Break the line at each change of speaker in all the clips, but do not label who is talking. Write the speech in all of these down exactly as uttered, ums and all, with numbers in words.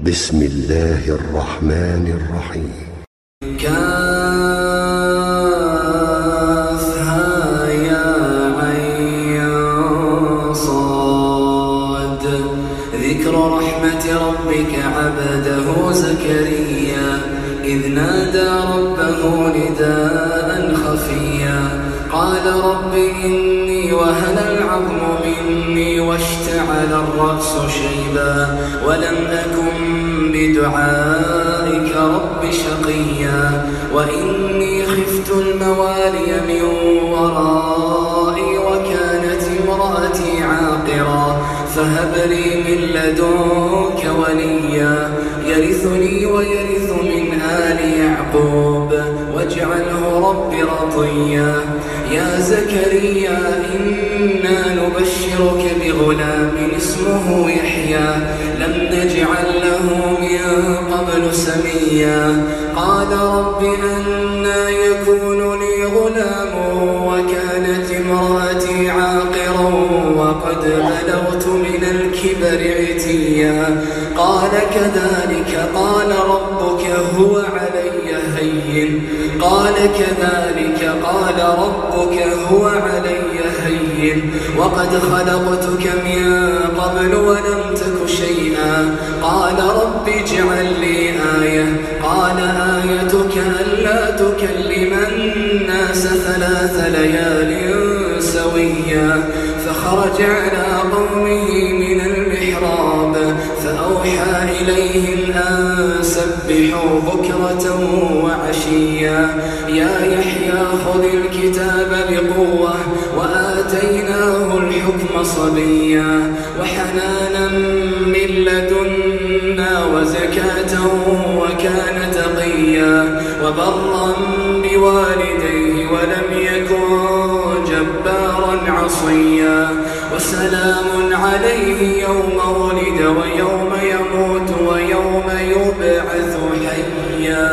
بسم الله الرحمن الرحيم.
كافها يا عين صاد. ذكر رحمة ربك عبده زكريا إذ نادى ربه نداء خفيا قال رب إني وهن العظم مني واشتعل الرأس شيبا ولم أكن بدعائك رب شقيا وإني خفت الموالي من ورائي وكانت امرأتي عاقرا فهب لي من لدنك وليا يرثني ويرث من آل يعقوب واجعله رب رضيا. يا زكريا إنا نبشرك بغلام اسمه يحيى لم نجعل له من قبل سميا قال رب أنى يكون لي غلام وكانت امرأتي عاقرا وقد بلغت من الكبر عتيا قال كذلك قال ربك هو علي هين قال كذلك قال ربك هو علي هين وقد خلقتك من قبل ولم تك شيئا قال رب اجعل لي آية قال آيتك ألا تكلم الناس ثلاث ليال سويا فخرج على قومه من المحراب فأوحى إليهم أن سبحوا بكرة وعشيا يا يحيى خذ الكتاب بقوة وآتيناه الحكم صبيا وحنانا من لدنا وزكاة وكان تقيا وبرا بوالديه ولم يكن جبارا عصيا وسلام عليه يوم ولد ويوم يموت ويوم يبعث حيا.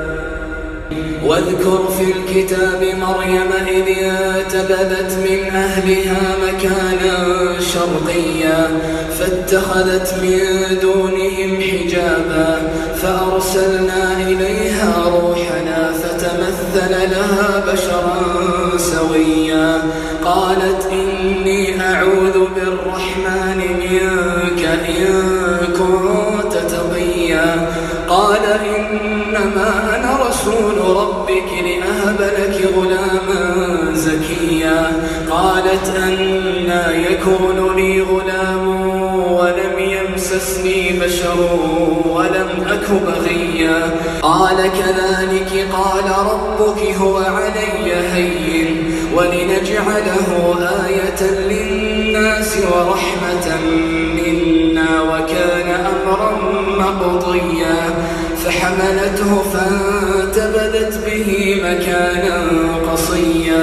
واذكر في الكتاب مريم إذ انتبذت من أهلها مكانا شرقيا فاتخذت من دونهم حجابا فأرسلنا إليها روحنا فتمثل لها بشرا سويا قالت إني أعوذ بالرحمن منك إن كنت تقيا قال إنما أنا رسول ربك لأهب لك غلاما زكيا قالت أنى يكون لي غلام ولم يمسسني بشر ولم أك بغيا قال كذلك قال ربك هو علي هين ولنجعله آية للناس ورحمة منا وكان أمرا مقضيا فحملته فانتبذت به مكانا قصيا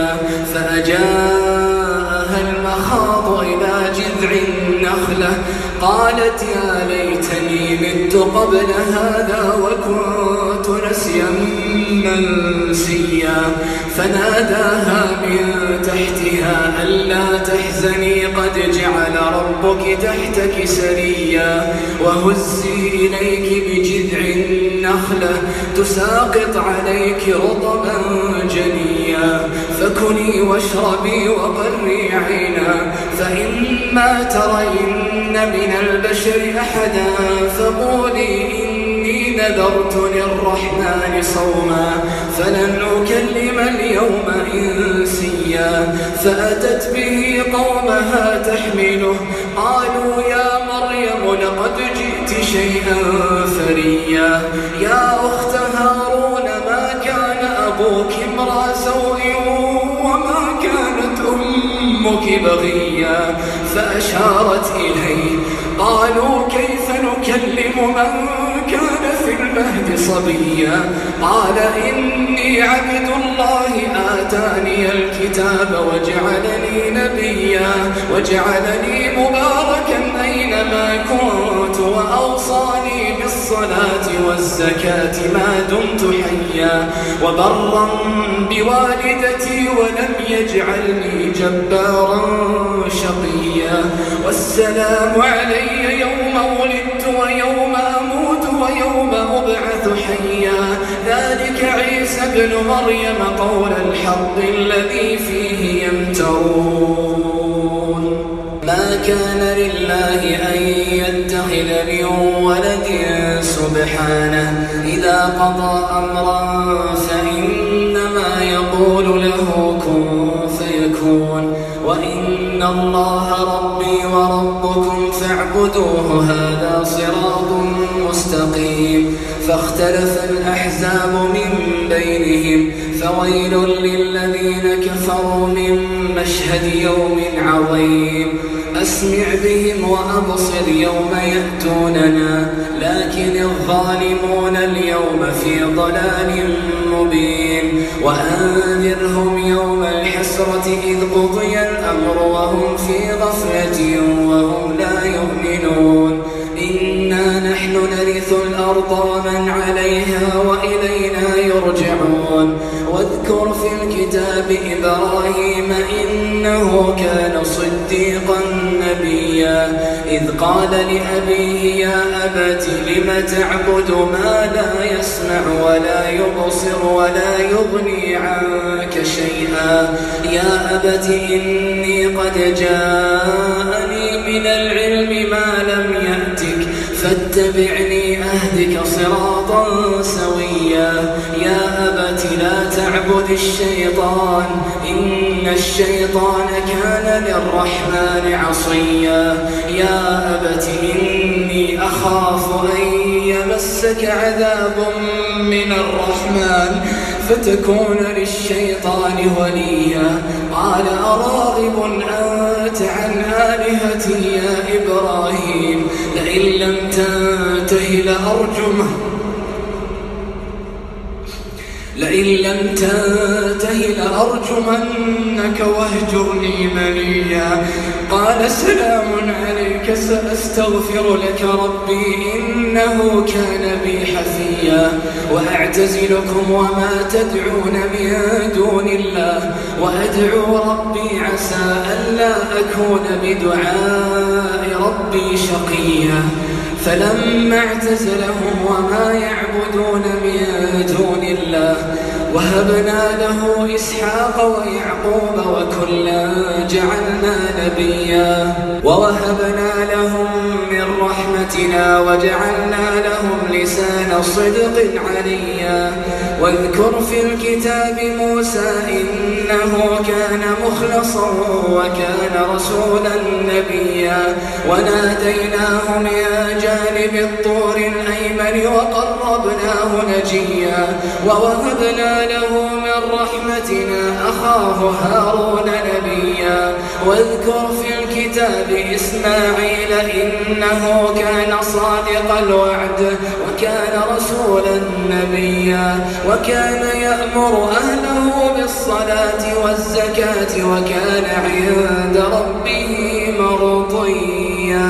فأجاءها المخاض إلى جذع النخلة قالت يا ليتني مت قبل هذا وكنت نسيا منسيا فناداها من تحتها ألا تحزني قد جعل ربك تحتك سريا وهزي إليك بجذع النخلة تساقط عليك رطبا جنيا فكلي واشربي وقري عينا فإما ترين من البشر أحدا فقولي إني نذرت للرحمن صوما فلن أكلم اليوم إنسيا فأتت به قومها تحمله قالوا يا مريم لقد جئت شيئا فريا يا أخت هارون ما كان أبوك امرأ سوء وما كانت أمك بغيا فأشارت إليه قالوا كيف نكلم من كان في المهد صبيا قال إني عبد الله آتاني الكتاب وجعلني نبيا وجعلني مباركا أينما كنت وأوصاني بالصلاة والزكاة ما دمت حيا وبرا بوالدتي ولم يجعلني جبارا شقيا والسلام علي يوم ولدت ويوم أموت يوم أبعث حيا ذلك عيسى ابن مريم قول الحق الذي فيه يمترون ما كان لله أن يتخذ من ولد سبحانه إذا قضى أمرا فإنما يقول له كن فيكون وإن الله ربي وربكم فاعبدوه هذا صراط مستقيم فاختلف الأحزاب من بينهم فويل للذين كفروا من مشهد يوم عظيم أسمع بهم وأبصر يوم يأتوننا لكن الظالمون اليوم في ضلال مبين وأنذرهم يوم الحسرة إذ قضي الأمر وهم في غفلة وهم لا يؤمنون إنا نحن نرث الأرض ومن عليها وإلينا يرجعون واذكر في الكتاب إبراهيم إنه كان صديقا نبيا إذ قال لأبيه يا أبت لم تعبد ما لا يسمع ولا يبصر ولا يغني عنك شيئا يا أبت إني قد جاءني من العلم ما لم يأتك فاتبعني أهدك صراطا سويا يا أبت لا تعبد الشيطان إن الشيطان كان للرحمن عصيا يا أبت إني أخاف أن يمسك عذاب من الرحمن فتكون للشيطان وليا قال أراغب أنت عن آلهتي يا إبراهيم لئن لم تنته لأرجمه لئن لم تنته لأرجمنك واهجرني مليا قال سلام عليك سأستغفر لك ربي إنه كان بي حفيا وأعتزلكم وما تدعون من دون الله وأدعو ربي عسى ألا أكون بدعاء ربي شقيا فلما اعتزلهم وما يعبدون من دون الله وهبنا له إسحاق ويعقوب وكلا جعلنا نبيا ووهبنا لهم من رحمتنا وجعلنا لهم لسان صدق عليا واذكر في الكتاب موسى إنه كان مخلصا وكان رسولا نبيا وناديناه من جانب الطور الأيمن وقربناه نجيا ووهبنا له من رحمتنا أخاه هارون نبيا واذكر في الكتاب إسماعيل إنه كان صادق الوعد وكان رسولا نبيا وكان يأمر أهله بالصلاة والزكاة وكان عند ربه مرضيا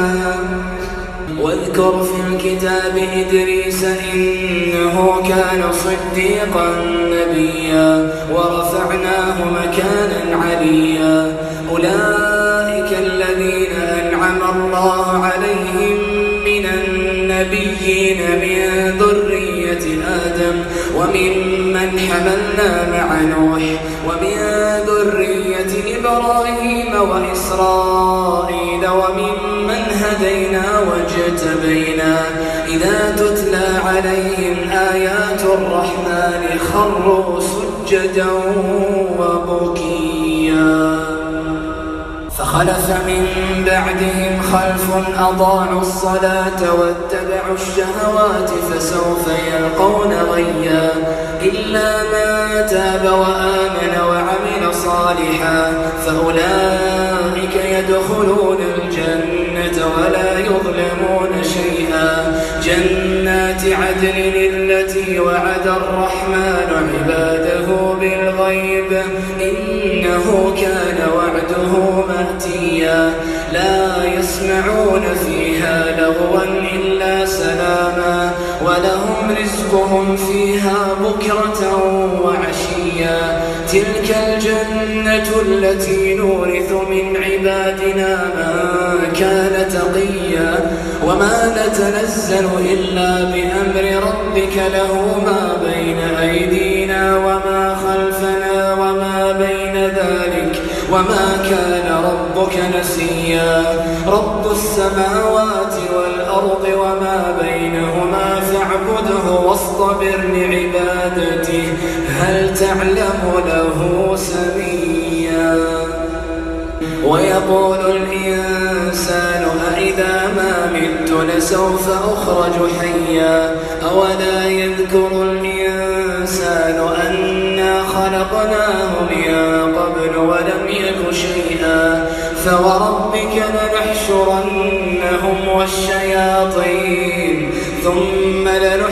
واذكر في الكتاب إدريس إنه كان صديقا نبيا ورفعناه مكانا عليا أولئك الذين أنعم الله عليهم من النبيين من ذرية آدم وممن حملنا مع نوح ومن ذرية إبراهيم وإسرائيل وممن هدينا واجتبينا إذا تتلى عليهم آيات الرحمن خروا سجدا وبكيا فخلف من بعدهم خلف أضاعوا الصلاة واتبعوا الشهوات فسوف يلقون غيا إلا من تاب وآمن وعمل صالحا فأولئك يدخلون الجنة ولا يظلمون شيئا جنات عدن التي وعد الرحمن عباده بالغيب إنه كان وعده مأتيا لا يسمعون فيها لغوا إلا سلاما ولهم رزقهم فيها بكرة وعشيا تلك الجنة التي نورث من عبادنا من كان تقيا وما نتنزل إلا بأمر ربك له ما بين أيدينا وما خلفنا وما بين ذلك وما كان ربك نسيا رب السماوات والأرض وما بينهما فاعبده واصطبر لعبادته هل تعلم له سميا ويقول الإنسان أإذا ما مت لسوف أخرج حيا أولا يذكر الإنسان أنا خلقناه من قبل ولم يك شيئا فوربك لنحشرنهم والشياطين ثم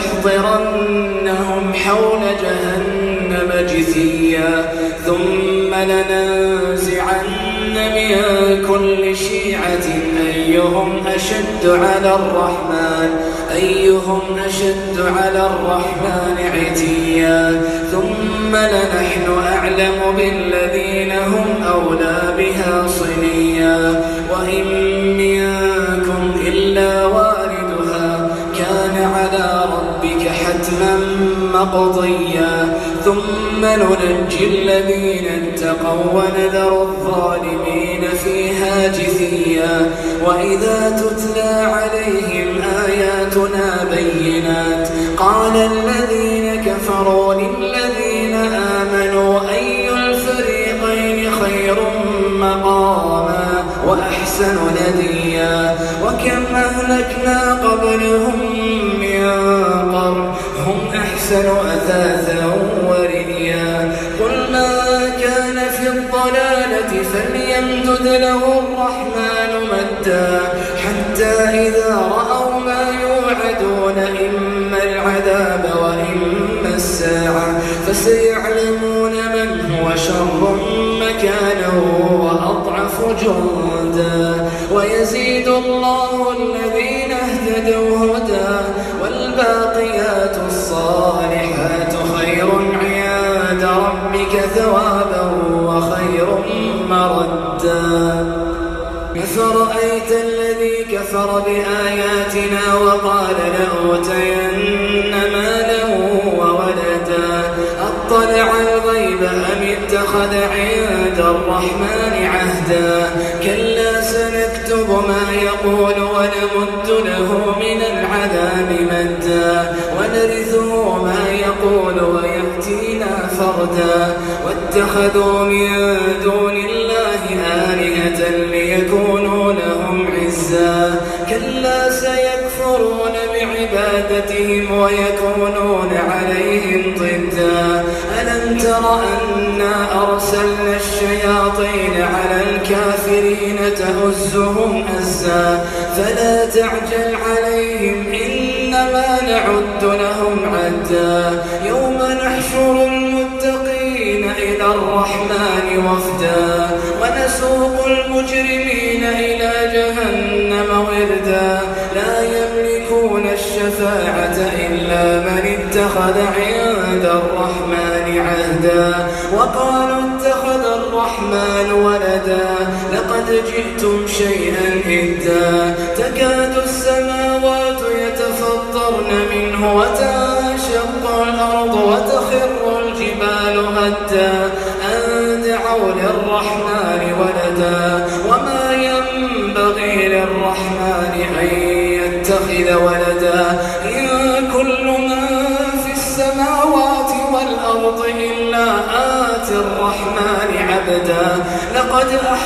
لنحضرنهم حول جهنم جثيا ثم لننزعن من كل شيعة أيهم أشد على الرحمن أيهم أشد على الرحمن عتيا ثم لنحن أعلم بالذين هم أولى بها صليا وإن منكم إلا واردها كان على ربك حتما مقضيا ثم ننجي الذين اتقوا ونذر الظالمين فيها جثيا وإذا تتلى عليهم آياتنا بينات قال الذين كفروا للذين آمنوا أي الفريقين خير مقاما وأحسن نديا وكم أهلكنا قبلهم من قرن هم أحسن أثاثا ورئيا قل ما كان في الضلالة فليمدد له الرحمن مدا حتى إذا رأوا ما يوعدون إما العذاب وإما الساعة فسيعلمون من هو شر مكانا وأضعف جندا ويزيد الله الذين اهتدوا هدى والباقيات الصالحات خير عند ربك ثوابا وخير مردا أفرأيت الذي كفر بآياتنا وقال لأوتين مالا وولدا أطلع الغيب أم اتخذ عند الرحمن عهدا كلا سنكتب ما يقول ونمد له من العذاب مدا ونرثه ما يقول ويأتينا فردا واتخذوا من دون الله آلهة ليكونوا لهم عزا كلا سيكفرون بعبادتهم ويكونون عليهم ضدا ألم تر أنا أرسلنا الشياطين على الكافرين تهزهم أزا فلا تعجل عليهم إنما نعد لهم عدا يوم نحشر المتقين إلى الرحمن وفدا ونسوق المجرمين إلى جهنم وردا لا يملكون الشفاعة إلا من اتخذ عند الرحمن عهدا وقالوا اتخذ الرحمن ولدا لقد جئتم شيئا إدا تكاد السماوات يتفطرن منه وتنشق الأرض وتخر الجبال هدا أن دعوا للرحمن ولدا وما ينبغي للرحمن أن يتخذ ولدا إن كل من في السماوات والأرض إلا آتي الرحمن عبدا لقد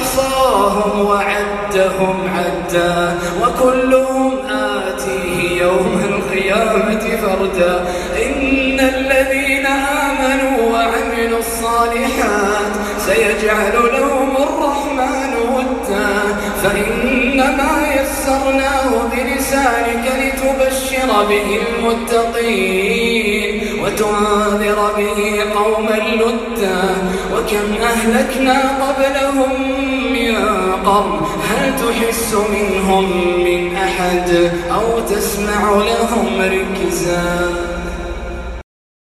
أحصاهم وعدهم عدا وكلهم آتيه يوم القيامة فردا إن الذين آمنوا وعملوا الصالحات سيجعل لهم الرحمن ودا فإنما يسرناه بلسانك لتبشر به المتقين وتنذر به قوما لدا وكم أهلكنا قبلهم من القرن هل تحس منهم من أحد أو تسمع لهم ركزا